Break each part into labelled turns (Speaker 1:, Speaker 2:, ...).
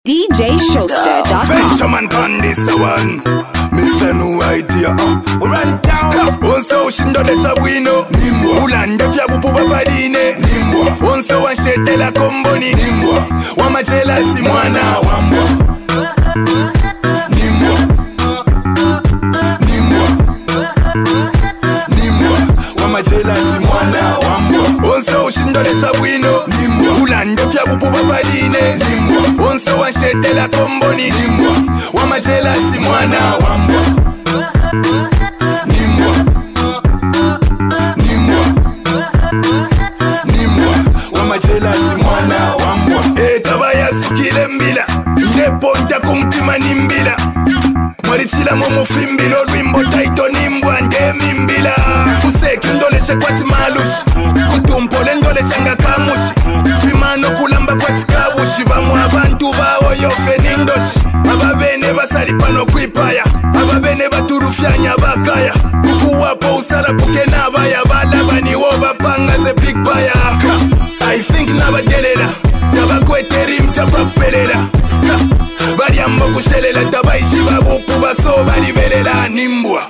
Speaker 1: DJShowster.com.
Speaker 2: Benjamin pan this one. Mr. No idea. Run down. Onso ushindo desha bwino. Nimbwa. Ulande fya bupuba padine. Nimbwa. Onso wanshete la komboni. Nimbwa. Wamachela si mwana wambwa. Nimbwa. Nimbwa. Nimbwa. Wamachela si mwana wambwa. Onso ushindo desha bwino. Nimbwa. Ulande fya bupuba padine. Nimbwa. Onso wanshete la komboni. Nimbwa. Wamachela si mwana wambwa. Nimbwa. Nimbwa. Nimbwa. Wamachela si mwana wambwa. Kabaya sukile mbila. Neponta kumtima nimbila. Mwalichila mumufimbila. Olwimbo taito nimbwa ndemi mbila. Kuseki ndoleshe kwati malushi. Kutumpole ndoleshe nga kamushi. Fimano kulamba kwati kabushi. Bamu abantu bawo yofe nindoshi. Ababene basali pano kwipaya. Ababene baturufyanya bakaya. Kuku wapo usara puke nabaya. Balaba ni woba panga ze big paya. I think nabadelela. Nabakweteri mtapapelela. Bariambo kushelela tabaishi babupu baso balibelela nimbwa.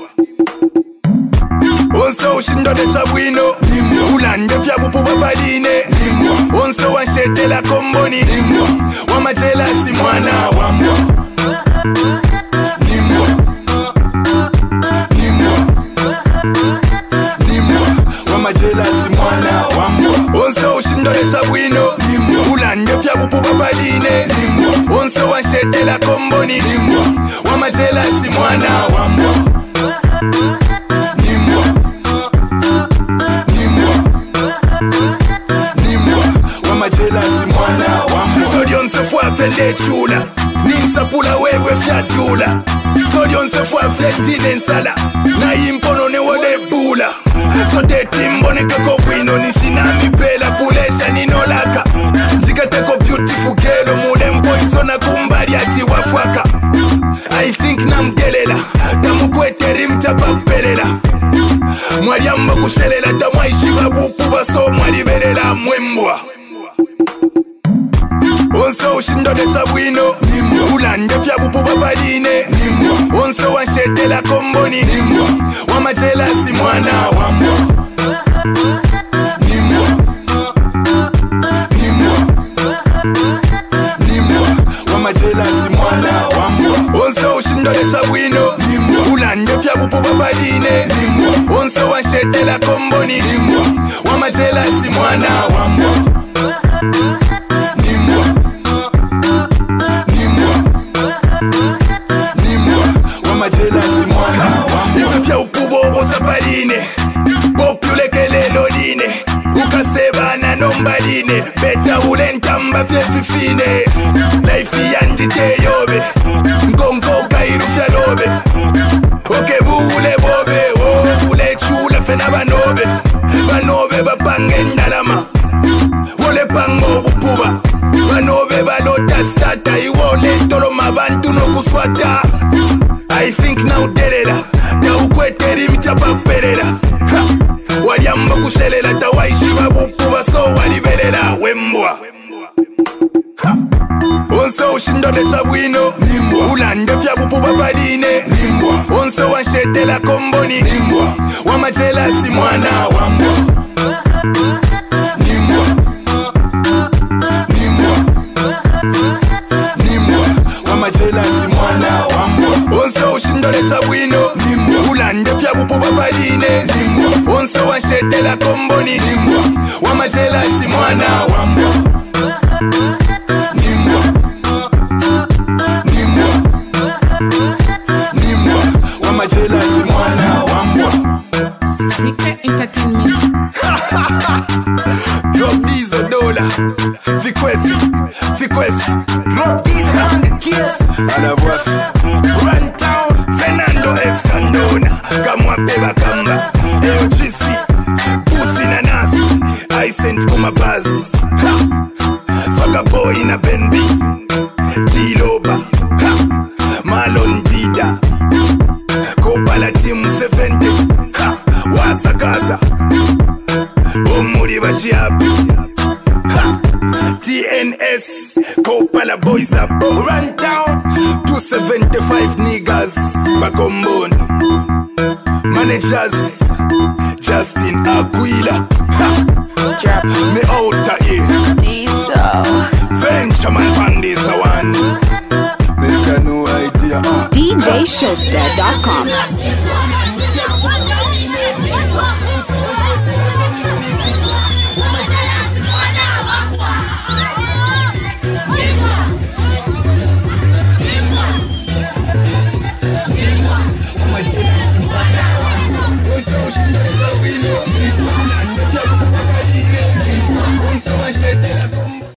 Speaker 2: Onso ushindo desha bwino. Nimbwa. Ulande fya bupu bapadine. Nimbwa. Onso wanshete la komboni. Nimbwa. Wamachela si mwana wambwa. Nimbwa. Nimbwa. Nimbwa. Wamachela si mwana wambwa. Onso ushindo desha bwino. Nimbwa. Ulande fya bupu bapadine. Nimbwa. Onso wanshete la komboni. Nimbwa. Wamachela si mwana wambwa. Nimbwa. Nimbwa. Nimbwa. Wamachela si mwana wambwa. Sodion se fwa fende chula. Ninsapula wewe fyatula. Sodion se fwa fletine nsala. Na impono ne wole bula. Sote timbone kako wino. Nishinami pela kulesha ninolaka. Jikateko beautiful kelo. Mule mpoisona kumbari ati wafwaka. I think namdelela. Tamukweteri mtapapelela. Mwaliamba kushelela. Tamwaishi babupu baso mwalibelela mwembwa. Onso ushindo desha bwino. Nimbwa. Ulande fya bupu bapadine. Nimbwa. Onso wanshete la komboni. Nimbwa. Wamachela si mwana wambwa. Nimbwa. Nimbwa. Nimbwa. Wamachela si mwana wambwa. Onso ushindo desha bwino. Nimbwa. Ulande fya bupu bapadine. Nimbwa. Onso wanshete la komboni. Nimbwa. Wamachela si mwana wambwa. Nimbwa. Nimbwa. Nimbwa. Wamachela si mwana wambwa. Fya ukubobo sapaline. Populekele loline. Ukasebana nombaline. Beta ule ntamba fyefifine. Life yandite yobe. Nkonko kairu fya lobe. Oke bule bobe. Bule chula fena banobe. Banobe bapange ndalama. Wole pango bupuba. Banobe balota stata. Iwole toloma bantu no kuswata. I think now delela. Ya ukweteri mtapapelela. Waliamba kushelela. Tawaishi babupuba so walibelela wembwa. Onso ushindo desha bwino. Nimbwa. Ulande fya bupu bapadine. Nimbwa. Onso wanshete la komboni. Nimbwa. Wamachela si mwana wambwa. Nimbwa. Nimbwa. Nimbwa. Wamachela si mwana wambwa. Onso ushindo desha bwino. Nimbwa. Ulande fya bupu bapadine. Nimbwa. Onso wanshete la komboni. Nimbwa. Wamachela si mwana wambwa. Nimbwa. Nimbwa. Nimbwa. Wamachela si mwana wambwa.
Speaker 1: Secret Entertainment.
Speaker 2: Drop these a dollar. Fikwesi. Fikwesi. Drop these on the kiss. A la voix. Run town. Fernando Escandona. Kamwa peba kamba. AOGC. Pussy na nasi. I sent kuma buzz. Fuck boy na Benby. Diloba. Malon Dida. Kopala team 70. Wasakaza. Omuri bashiabi. TNS. Kopala boys up. Run down 275 niggas back on bone. Managers Justin Aquila. Me out here. Venture man on this one. Mr. No idea.
Speaker 3: DJShowster.com.